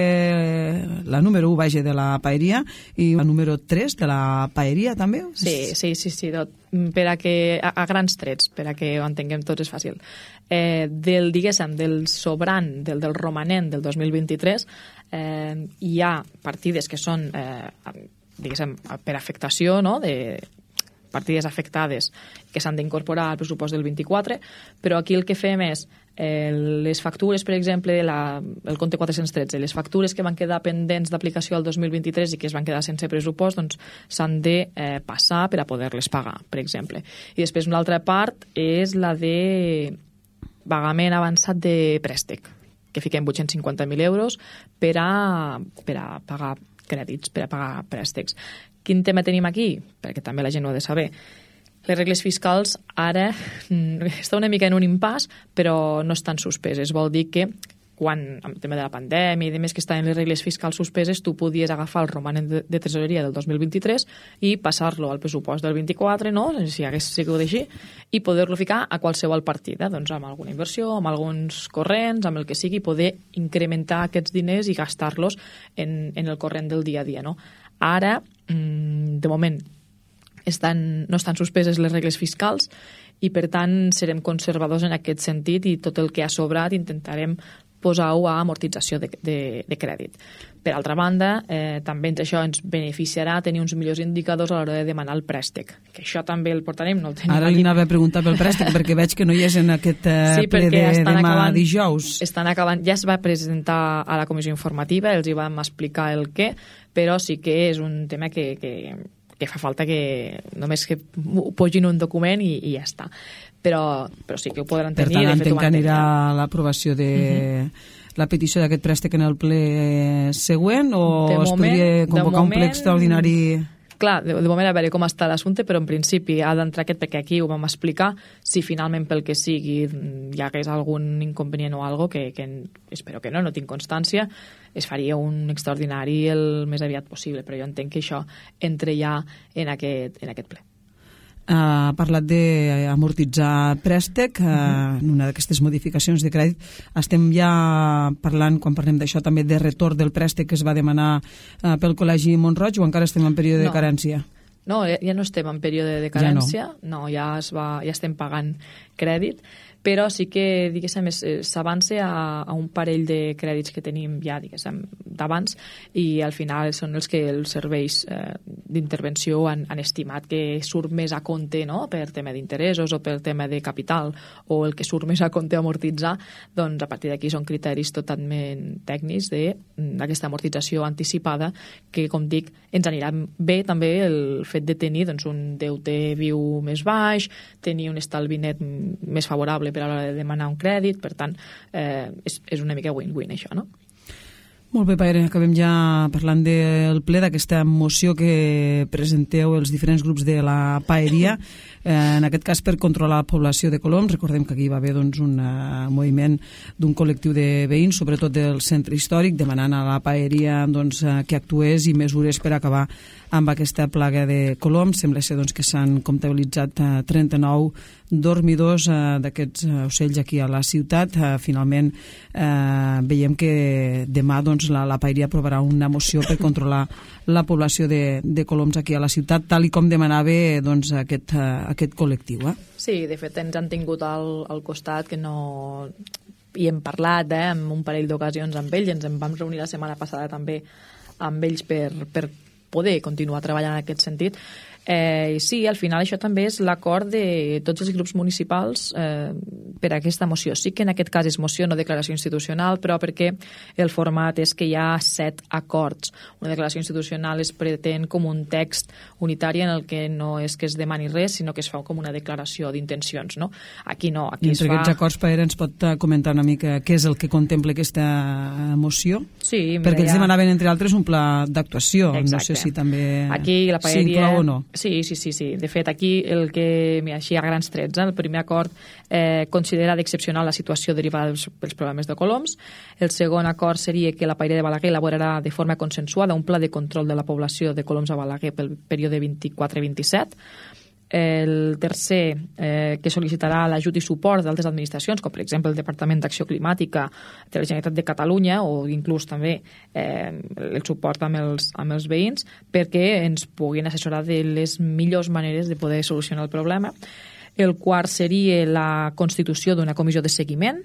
la número u, vaja, de la Paeria, i la número tres de la Paeria, també? Sí, sí, sí, sí, tot. Per a que, a, a grans trets, per a que ho entenguem tots és fàcil. Eh, del, diguéssim, del sobrant, del, del romanent del dos mil vint-i-tres, eh, hi ha partides que són, eh, diguéssim, per afectació, no?, de partides afectades que s'han d'incorporar al pressupost del vint-i-quatre, però aquí el que fem és eh, les factures, per exemple, de la, el compte quatre-cents tretze, les factures que van quedar pendents d'aplicació al dos mil vint-i-tres i que es van quedar sense pressupost, doncs s'han de eh, passar per a poder-les pagar, per exemple. I després una altra part és la de pagament avançat de préstec, que fiquem vuit-cents cinquanta mil euros per a, per a pagar crèdits, per a pagar préstecs. Quin tema tenim aquí? Perquè també la gent ho ha de saber. Les regles fiscals ara està una mica en un impàs, però no estan suspeses. Vol dir que quan, amb el tema de la pandèmia i demés que estaven les regles fiscals suspeses, tu podies agafar el romanent de, de tresoreria del dos mil vint-i-tres i passar-lo al pressupost del vint-i-quatre, no?, si hagués sigut així, i poder-lo ficar a qualsevol partida, doncs amb alguna inversió, amb alguns corrents, amb el que sigui, poder incrementar aquests diners i gastar-los en, en el corrent del dia a dia, no? Ara, de moment, estan, no estan suspeses les regles fiscals i, per tant, serem conservadors en aquest sentit i tot el que ha sobrat intentarem posar-ho a amortització de, de, de crèdit. Per altra banda, eh, també ens, això ens beneficiarà tenir uns millors indicadors a l'hora de demanar el préstec, que això també el portarem. No el tenim Ara li anava a preguntar pel préstec, perquè veig que no hi és en aquest eh, sí, ple de demà acabant, dijous. Estan acabant, ja es va presentar a la comissió informativa, els hi vam explicar el què, però sí que és un tema que, que, que fa falta que només que ho pugin un document i, i ja està. Però, però sí que ho podran tenir. Per tant, entenc que anirà l'aprovació de... Uh-huh. la petició d'aquest préstec en el ple següent o de es moment, podria convocar moment, un ple extraordinari? Clar, de, de moment a veure com està l'assumpte, però en principi ha d'entrar aquest, perquè aquí ho vam explicar, si finalment pel que sigui hi hagués algun inconvenient o algo que, que espero que no, no tinc constància, es faria un extraordinari el més aviat possible, però jo entenc que això entre ja en aquest, en aquest ple. Ha parlat d'amortitzar préstec uh, en una d'aquestes modificacions de crèdit. Estem ja parlant, quan parlem d'això, també de retorn del préstec que es va demanar uh, pel Col·legi Mont-roig o encara estem en període no. de carència? No, ja no estem en període de carència, ja no, no ja, es va, ja estem pagant crèdit, però sí que, diguéssim, s'avança a, a un parell de crèdits que tenim ja, diguéssim, d'abans, i al final són els que els serveis eh, d'intervenció han, han estimat que surt més a compte, no?, per tema d'interessos o per tema de capital, o el que surt més a compte amortitzar, doncs a partir d'aquí són criteris totalment tècnics d'aquesta amortització anticipada, que, com dic, ens anirà bé també el fet de tenir doncs, un deute viu més baix, tenir un estalvi net més favorable per a l'hora de demanar un crèdit, per tant, eh, és, és una mica win-win això, no? Molt bé, Pere, acabem ja parlant del ple, d'aquesta moció que presenteu els diferents grups de la paeria, eh, en aquest cas per controlar la població de coloms. Recordem que aquí va haver doncs, un uh, moviment d'un col·lectiu de veïns, sobretot del centre històric, demanant a la paeria doncs, uh, que actués i mesures per acabar amb aquesta plaga de coloms. Sembla ser doncs, que s'han comptabilitzat uh, trenta-nou dormidors uh, d'aquests uh, ocells aquí a la ciutat. Uh, finalment uh, veiem que demà doncs, la, la paeria aprovarà una moció per controlar la població de, de coloms aquí a la ciutat, tal i com demanava doncs, aquest, uh, aquest col·lectiu. Eh? Sí, de fet ens han tingut al, al costat, que no... i hem parlat eh, en un parell d'ocasions amb ells, ens en vam reunir la setmana passada també amb ells per, per poder continuar treballant en aquest sentit. Eh, sí, al final això també és l'acord de tots els grups municipals eh, per a aquesta moció. Sí que en aquest cas és moció, no declaració institucional, però perquè el format és que hi ha set acords. Una declaració institucional es pretén com un text unitari en el que no és que es demani res, sinó que es fa com una declaració d'intencions, no? Aquí no, aquí I entre es fa... aquests acords, Pere, ens pot comentar una mica què és el que contempla aquesta moció? Sí, mira, perquè ells ja... demanaven, entre altres, un pla d'actuació. Exacte. No sé si també aquí la paeria... s'inclou o no. Sí, sí, sí, sí. De fet, aquí el que, mira, així a grans trets, eh? El primer acord eh, considera d'excepcional la situació derivada dels, dels problemes de coloms. El segon acord seria que la paeria de Balaguer elaborarà de forma consensuada un pla de control de la població de coloms a Balaguer pel període vint-i-quatre vint-i-set. El tercer, eh, que sol·licitarà l'ajut i suport d'altres administracions, com per exemple el Departament d'Acció Climàtica de la Generalitat de Catalunya, o inclús també eh, el suport amb els, amb els veïns, perquè ens puguin assessorar de les millors maneres de poder solucionar el problema. El quart seria la constitució d'una comissió de seguiment.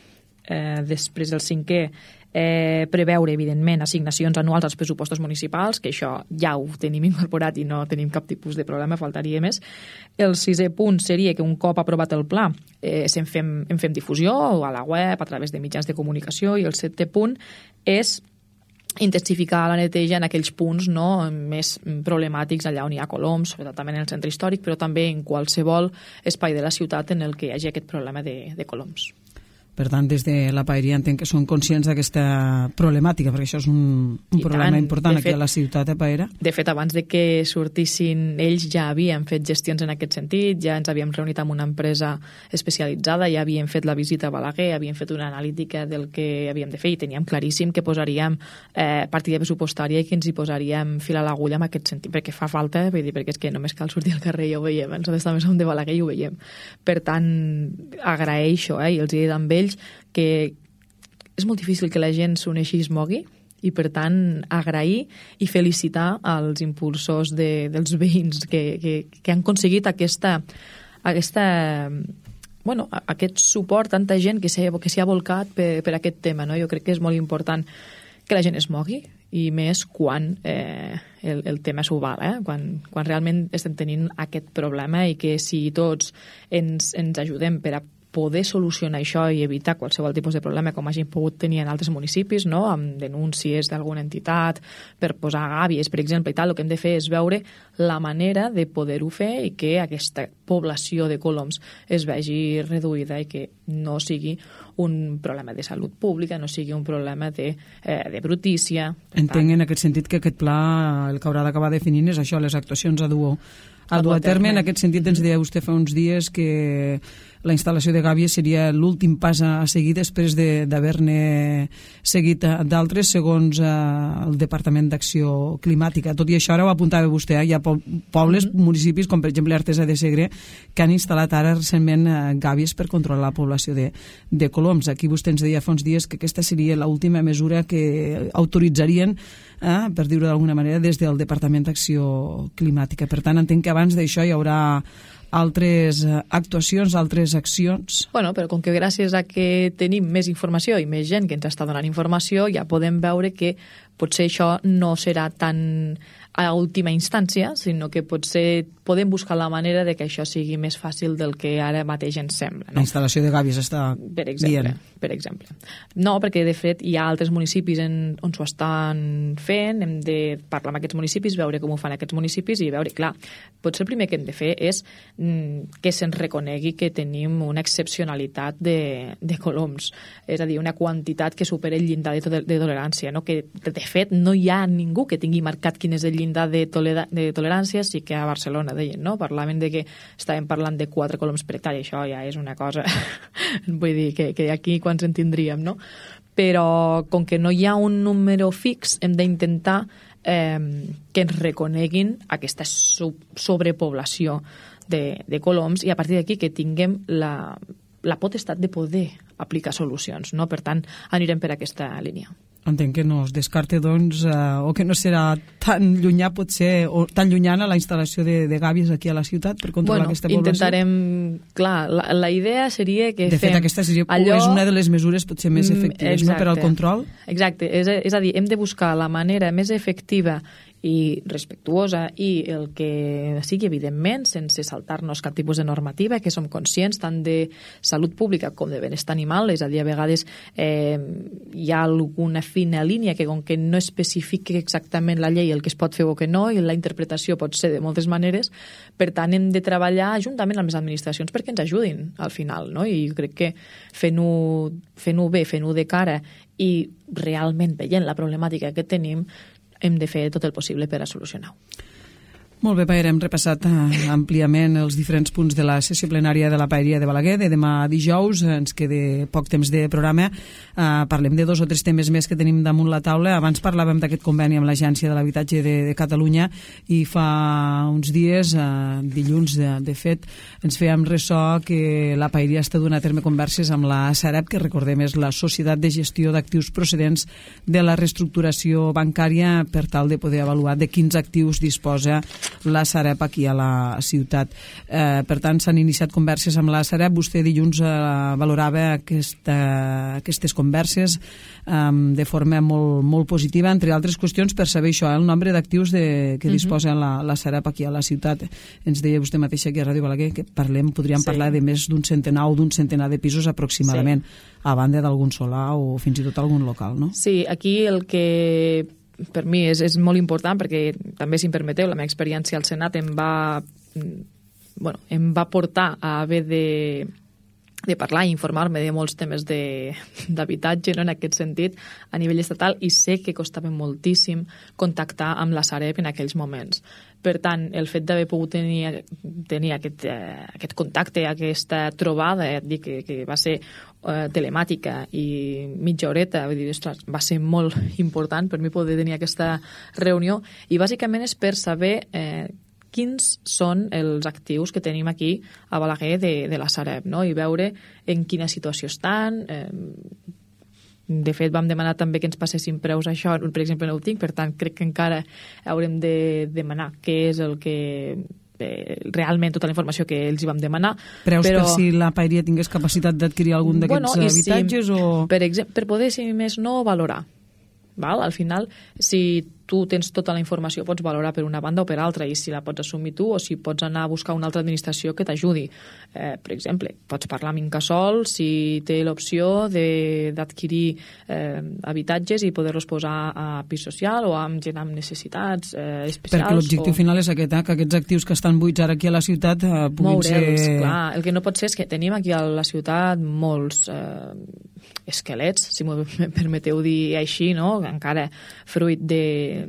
Eh, després, el cinquè, eh, preveure, evidentment, assignacions anuals als pressupostos municipals, que això ja ho tenim incorporat i no tenim cap tipus de problema, faltaria més. El sisè punt seria que un cop aprovat el pla eh, en, fem, en fem difusió a la web, a través de mitjans de comunicació, i el setè punt és intensificar la neteja en aquells punts no, més problemàtics allà on hi ha coloms, sobretot també en el centre històric, però també en qualsevol espai de la ciutat en el que hi hagi aquest problema de, de coloms. Per tant, des de la paeria entenc que són conscients d'aquesta problemàtica, perquè això és un, un problema tant, important aquí fet, a la ciutat de Paera. De fet, abans de que sortissin ells ja havíem fet gestions en aquest sentit, ja ens havíem reunit amb una empresa especialitzada, ja havíem fet la visita a Balaguer, havíem fet una analítica del que havíem de fer i teníem claríssim que posaríem eh, partida pressupostària i que ens hi posaríem fil a l'agulla en aquest sentit, perquè fa falta, vull dir, perquè és que només cal sortir al carrer i ja ho veiem, nosaltres també som de Balaguer i ho veiem. Per tant, agraeixo, eh, i els he dit amb ells que és molt difícil que la gent s'uneixi i es mogui, i per tant agrair i felicitar als impulsors de, dels veïns que, que, que han aconseguit aquesta, aquesta bueno, aquest suport, tanta gent que s'hi ha volcat per, per aquest tema, no? Jo crec que és molt important que la gent es mogui, i més quan eh, el, el tema s'ho val, eh? quan, quan realment estem tenint aquest problema, i que si tots ens, ens ajudem per a poder solucionar això i evitar qualsevol tipus de problema com hagin pogut tenir en altres municipis, no? Amb denúncies d'alguna entitat per posar gàbies, per exemple, i tal, el que hem de fer és veure la manera de poder-ho fer i que aquesta població de coloms es vegi reduïda i que no sigui un problema de salut pública, no sigui un problema de, eh, de brutícia. Entenc en aquest sentit que aquest pla el que haurà d'acabar definint és això, les actuacions a dur a dur a terme. En aquest sentit ens deia vostè fa uns dies que la instal·lació de gàbies seria l'últim pas a seguir després d'haver-ne seguit d'altres, segons eh, el Departament d'Acció Climàtica. Tot i això, ara ho apuntava vostè, eh? Hi ha pobles, mm-hmm. municipis, com per exemple Artesa de Segre, que han instal·lat ara recentment eh, gàbies per controlar la població de, de coloms. Aquí vostè ens deia fa uns dies que aquesta seria l'última mesura que autoritzarien, eh, per dir-ho d'alguna manera, des del Departament d'Acció Climàtica. Per tant, entenc que abans d'això hi haurà altres actuacions, altres accions? Bueno, però com que gràcies a que tenim més informació i més gent que ens està donant informació, ja podem veure que potser això no serà tan a última instància, sinó que potser podem buscar la manera de que això sigui més fàcil del que ara mateix ens sembla. No? La instal·lació de gàbies està per exemple, dient. Per exemple. No, perquè de fet hi ha altres municipis en, on s'ho estan fent, hem de parlar amb aquests municipis, veure com ho fan aquests municipis i veure, clar, potser el primer que hem de fer és mm, que se'ns reconegui que tenim una excepcionalitat de, de coloms, és a dir, una quantitat que supera el llindar de, to de tolerància, no? Que de fet no hi ha ningú que tingui marcat quin és el llindar de, tolera de tolerància, sí que a Barcelona deien, no? Parlaven de que estàvem parlant de quatre coloms per hectàrea, això ja és una cosa, vull dir, que, que aquí quants en tindríem, no? Però com que no hi ha un número fix, hem d'intentar eh, que ens reconeguin aquesta sobrepoblació de, de coloms i a partir d'aquí que tinguem la, la potestat de poder aplicar solucions, no? Per tant, anirem per aquesta línia. Entenc que no es descarte, doncs, eh, o que no serà tan llunyà, potser, o tan llunyana la instal·lació de, de gàbies aquí a la ciutat per controlar bueno, aquesta població? Intentarem, clar, la, la idea seria que de fem... De fet, aquesta seria, allò... és una de les mesures potser més efectives, no, per al control? Exacte, és, és a dir, hem de buscar la manera més efectiva i respectuosa i el que sigui, evidentment, sense saltar-nos cap tipus de normativa, que som conscients tant de salut pública com de benestar animal, és a dir, a vegades eh, hi ha alguna fina línia que com que no especifiqui exactament la llei el que es pot fer o que no, i la interpretació pot ser de moltes maneres, per tant hem de treballar juntament amb les administracions perquè ens ajudin al final, no? I jo crec que fent-ho fent-ho bé, fent-ho de cara i realment veient la problemàtica que tenim, hem de fer tot el possible per a solucionar-ho. Molt bé, Paera, hem repassat eh, àmpliament els diferents punts de la sessió plenària de la Paeria de Balaguer. De demà dijous ens queda poc temps de programa. Eh, parlem de dos o tres temes més que tenim damunt la taula. Abans parlàvem d'aquest conveni amb l'Agència de l'Habitatge de, de Catalunya i fa uns dies, eh, dilluns de, de fet, ens fèiem ressò que la Paeria està donant a terme converses amb la Sareb, que recordem és la Societat de Gestió d'Actius Procedents de la Reestructuració Bancària, per tal de poder avaluar de quins actius disposa la Sareb aquí a la ciutat. Eh, per tant, s'han iniciat converses amb la Sareb. Vostè dilluns eh, valorava aquesta, aquestes converses eh, de forma molt, molt positiva, entre altres qüestions, per saber això, eh, el nombre d'actius que uh-huh. disposa la, la Sareb aquí a la ciutat. Ens deia vostè mateixa aquí a Ràdio Balaguer que parlem, podríem sí. parlar de més d'un centenar o d'un centenar de pisos aproximadament, sí. a banda d'algun solar o fins i tot algun local, no? Sí, aquí el que per mi és, és molt important, perquè també, si em permeteu, la meva experiència al Senat em va, bueno, em va portar a haver de, de parlar i informar-me de molts temes d'habitatge, no, en aquest sentit, a nivell estatal, i sé que costava moltíssim contactar amb la Sareb en aquells moments. Per tant, el fet d'haver pogut tenir, tenir aquest, eh, aquest contacte, aquesta trobada, eh, dir que, que va ser eh, telemàtica i mitja horeta, vull dir, ostres, va ser molt important per mi poder tenir aquesta reunió, i bàsicament és per saber eh, quins són els actius que tenim aquí a Balaguer de, de la Sareb, no? I veure en quina situació estan. Eh, de fet, vam demanar també que ens passessin preus a això, per exemple, no ho tinc, per tant, crec que encara haurem de demanar què és el que eh, realment tota la informació que ells hi vam demanar. Preus però... per si la Paeria tingués capacitat d'adquirir algun d'aquests bueno, habitatges? Si, o... per, exemple, per poder, si més no, valorar. Val? Al final, si tu tens tota la informació, pots valorar per una banda o per altra, i si la pots assumir tu o si pots anar a buscar una altra administració que t'ajudi. Eh, per exemple, pots parlar amb Incasòl si té l'opció d'adquirir eh, habitatges i poder-los posar a pis social o amb gent amb necessitats eh, especials. Perquè l'objectiu o... final és aquest, eh, que aquests actius que estan buits ara aquí a la ciutat eh, puguin Moure'ls, ser... clar. El que no pot ser és que tenim aquí a la ciutat molts eh, esquelets, si m'ho permeteu dir així, no? Encara fruit de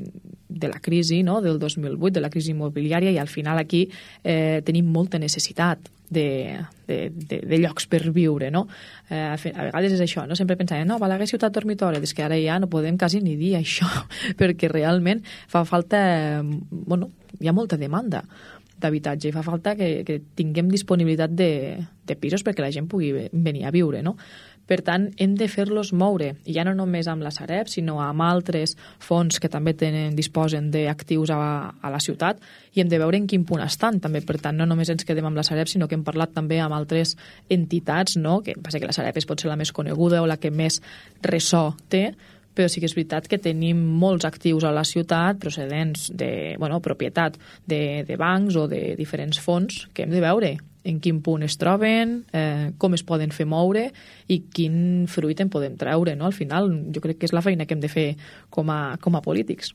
de la crisi, no? Del dos mil vuit, de la crisi immobiliària, i al final aquí eh, tenim molta necessitat de, de, de, de llocs per viure, no? Eh, a vegades és això, no? Sempre pensàvem, no, Balaguer ciutat dormitori, és que ara ja no podem quasi ni dir això, perquè realment fa falta, bueno, hi ha molta demanda d'habitatge i fa falta que, que tinguem disponibilitat de, de pisos perquè la gent pugui venir a viure, no? Per tant, hem de fer-los moure, i ja no només amb la Sareb, sinó amb altres fons que també tenen, disposen d'actius a, a la ciutat, i hem de veure en quin punt estan, també. Per tant, no només ens quedem amb la Sareb, sinó que hem parlat també amb altres entitats, no? Que passa que la Sareb és potser la més coneguda o la que més ressò té, però sí que és veritat que tenim molts actius a la ciutat procedents de, bueno, propietat de, de bancs o de diferents fons que hem de veure en quin punt es troben, eh, com es poden fer moure i quin fruit en podem treure, no? Al final, jo crec que és la feina que hem de fer com a, com a polítics.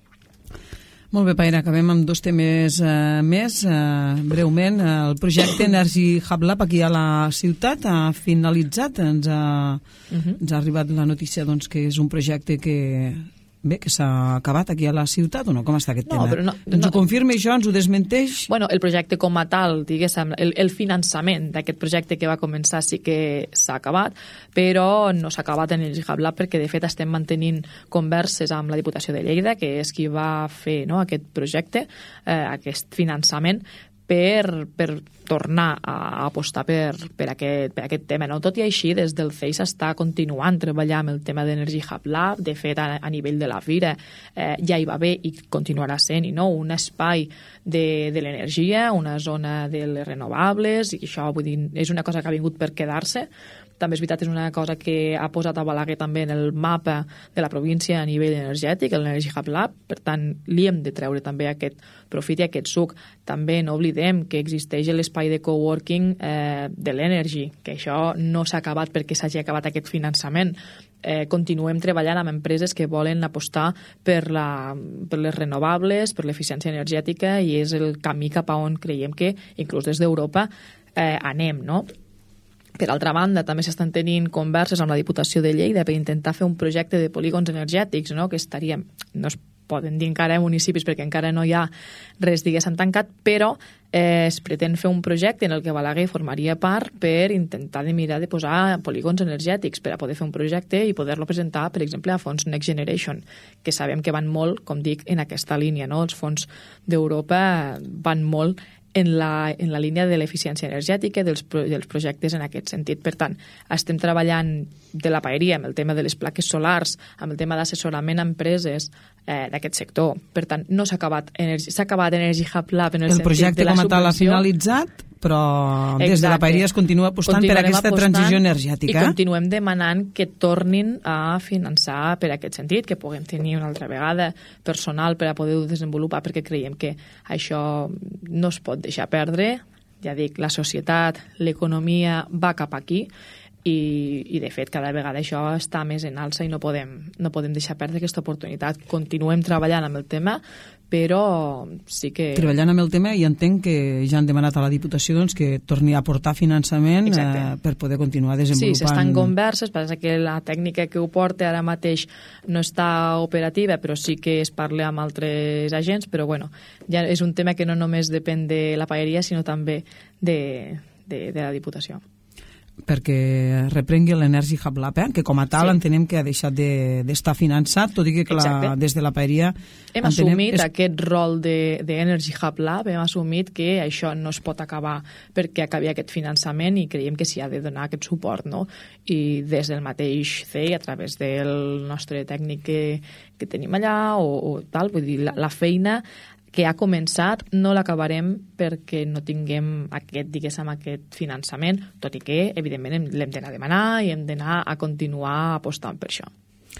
Molt bé, Paera, acabem amb dos temes eh, més. Eh, breument, el projecte Energy Hub Lab aquí a la ciutat ha finalitzat. Ens ha, uh-huh. ens ha arribat la notícia doncs, que és un projecte que... Bé, que s'ha acabat aquí a la ciutat o no? Com està aquest no, tema? Però no, ens no. ho confirma això? Ens ho desmenteix? Bueno, el projecte com a tal, diguéssim, el, el finançament d'aquest projecte que va començar sí que s'ha acabat, però no s'ha acabat en el Hub Lab perquè, de fet, estem mantenint converses amb la Diputació de Lleida, que és qui va fer, no, aquest projecte, eh, aquest finançament, per, per tornar a apostar per, per, aquest, per aquest tema. No? Tot i així, des del C E I s'està continuant treballant amb el tema d'Energy Hub Lab. De fet, a, a nivell de la Fira eh, ja hi va haver i continuarà sent, i no, un espai de, de l'energia, una zona de les renovables, i això vull dir, és una cosa que ha vingut per quedar-se. També és veritat, és una cosa que ha posat a Balaguer també en el mapa de la província a nivell energètic, l'Energy Hub Lab, per tant, li hem de treure també aquest profit i aquest suc. També no oblidem que existeix l'espai de coworking eh, de l'Energy, que això no s'ha acabat perquè s'hagi acabat aquest finançament. Eh, continuem treballant amb empreses que volen apostar per, la, per les renovables, per l'eficiència energètica, i és el camí cap a on creiem que, inclús des d'Europa, eh, anem, no? Per altra banda, també s'estan tenint converses amb la Diputació de Lleida per intentar fer un projecte de polígons energètics, no? Que estaríem, no es poden dir encara municipis perquè encara no hi ha res, diguéssim, tancat, però eh, es pretén fer un projecte en el que Balaguer formaria part per intentar de mirar de posar polígons energètics per a poder fer un projecte i poder-lo presentar, per exemple, a fons Next Generation, que sabem que van molt, com dic, en aquesta línia, no? Els fons d'Europa van molt en la, en la línia de l'eficiència energètica, dels, pro, dels projectes en aquest sentit. Per tant, estem treballant de la paeria amb el tema de les plaques solars, amb el tema d'assessorament a empreses eh, d'aquest sector. Per tant, no s'ha acabat, s'ha acabat Energy Hub Lab en el, el sentit projecte de la com a tal ha subvenció. Finalitzat, però Exacte. Des de la paeria es continua apostant per aquesta apostant transició energètica. I continuem demanant que tornin a finançar per aquest sentit, que puguem tenir una altra vegada personal per a poder-ho desenvolupar, perquè creiem que això no es pot deixar perdre. Ja dic, la societat, l'economia va cap aquí, i, i de fet cada vegada això està més en alça i no podem, no podem deixar perdre aquesta oportunitat. Continuem treballant amb el tema, però sí que... Treballant amb el tema, i entenc que ja han demanat a la Diputació doncs, que torni a aportar finançament eh, per poder continuar desenvolupant... Sí, s'estan converses, passa que la tècnica que ho porta ara mateix no està operativa, però sí que es parla amb altres agents, però bueno, ja és un tema que no només depèn de la paeria, sinó també de, de, de la Diputació. Perquè reprengui l'Energy Hub Lab, eh? Que com a tal sí. entenem que ha deixat d'estar de, finançat, tot i que la, des de la paeria... Hem entenem, assumit és... aquest rol d'Energy de, Hub Lab, hem assumit que això no es pot acabar perquè acabi aquest finançament, i creiem que s'hi ha de donar aquest suport, no? I des del mateix C E I, a través del nostre tècnic que, que tenim allà, o, o tal, vull dir, la, la feina que ha començat, no l'acabarem perquè no tinguem aquest, diguéssim, aquest finançament, tot i que, evidentment, l'hem d'anar a demanar i hem d'anar a continuar apostant per això.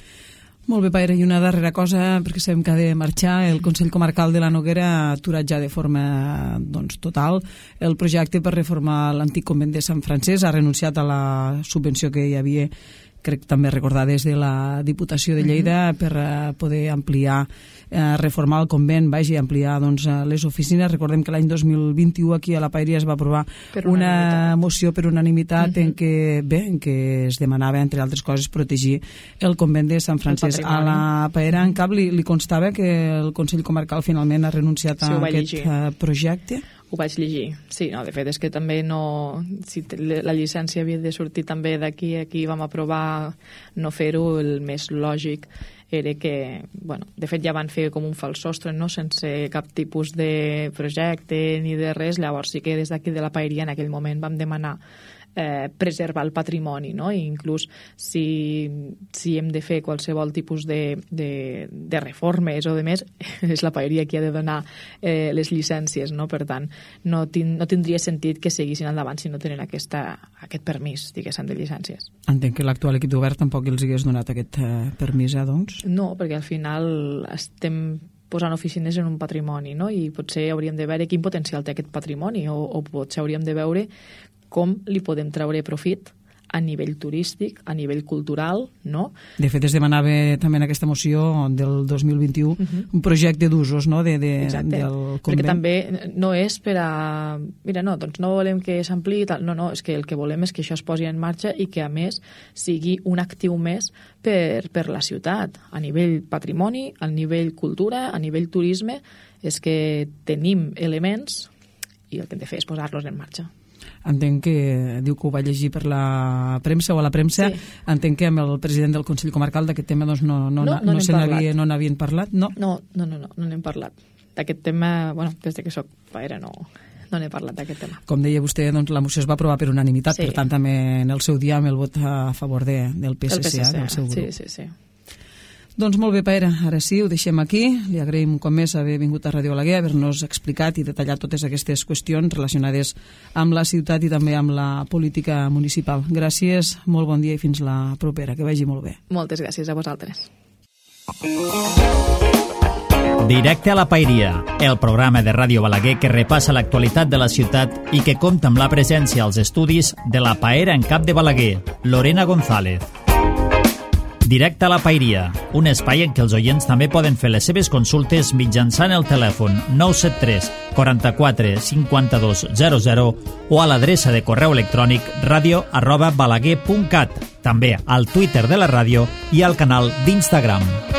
Molt bé, Pere, i una darrera cosa, perquè sabem que ha de marxar. El Consell Comarcal de la Noguera ha aturat ja de forma doncs, total el projecte per reformar l'antic convent de Sant Francesc, ha renunciat a la subvenció que hi havia, crec també recordar des de la Diputació de Lleida, uh-huh. per uh, poder ampliar, uh, reformar el convent, vagi, ampliar doncs, uh, les oficines. Recordem que l'any dos mil vint-i-u aquí a la Paeria es va aprovar per una unanimitat. moció per unanimitat uh-huh. en, què, bé, en què es demanava, entre altres coses, protegir el convent de Sant Francesc. A la Paera, en cap, li, li constava que el Consell Comarcal finalment ha renunciat a sí, aquest uh, projecte? Ho vaig llegir, sí, no, de fet és que també no, si la llicència havia de sortir també d'aquí, aquí vam aprovar no fer-ho, el més lògic era que, bueno, de fet ja van fer com un fals sostre, no?, sense cap tipus de projecte ni de res, llavors sí que des d'aquí de la Paeria en aquell moment vam demanar Eh, preservar el patrimoni, no? I inclús si, si hem de fer qualsevol tipus de, de, de reformes o de més, és la Paeria qui ha de donar eh, les llicències, no? Per tant, no, tin, no tindria sentit que seguissin endavant si no tenen aquesta, aquest permís, diguéssim, de llicències. Entenc que l'actual equip d'Obert tampoc els hagués donat aquest eh, permís, eh, doncs? No, perquè al final estem posant oficines en un patrimoni, no? I potser hauríem de veure quin potencial té aquest patrimoni o, o potser hauríem de veure com li podem treure profit a nivell turístic, a nivell cultural, no? De fet, es demanava també en aquesta moció del dos mil vint-i-u uh-huh. un projecte d'usos, no?, de, de, del convent. Perquè també no és per a... Mira, no, doncs no volem que s'ampliï, tal. No, no, és que el que volem és que això es posi en marxa i que, a més, sigui un actiu més per, per la ciutat, a nivell patrimoni, a nivell cultura, a nivell turisme. És que tenim elements i el que hem de fer és posar-los en marxa. Entenc que diu que ho va llegir per la premsa o a la premsa, sí. Entenc que amb el president del Consell Comarcal d'aquest tema doncs no, no, no, no, no se n'havia no n'havien parlat, no? No, no, no, no, no n'hem parlat. D'aquest tema, bueno, des de que soc paera no, no n'he parlat d'aquest tema. Com deia vostè, doncs la moció es va aprovar per unanimitat, sí. Per tant també en el seu dia amb el vot a favor de, del P S C, el P S C, del seu grup. Sí, sí, sí. Doncs molt bé, Paera, ara sí, ho deixem aquí. Li agraïm un cop més haver vingut a Ràdio Balaguer, haver-nos explicat i detallat totes aquestes qüestions relacionades amb la ciutat i també amb la política municipal. Gràcies, molt bon dia i fins la propera, que vagi molt bé. Moltes gràcies a vosaltres. Directe a la Paeria, el programa de Ràdio Balaguer que repassa l'actualitat de la ciutat i que compta amb la presència als estudis de la Paera en cap de Balaguer, Lorena González. Directe a la Paeria, un espai en què els oients també poden fer les seves consultes mitjançant el telèfon nou set tres, quaranta-quatre, cinquanta-dos, zero zero o a l'adreça de correu electrònic radio arroba balaguer punt cat, també al Twitter de la ràdio i al canal d'Instagram.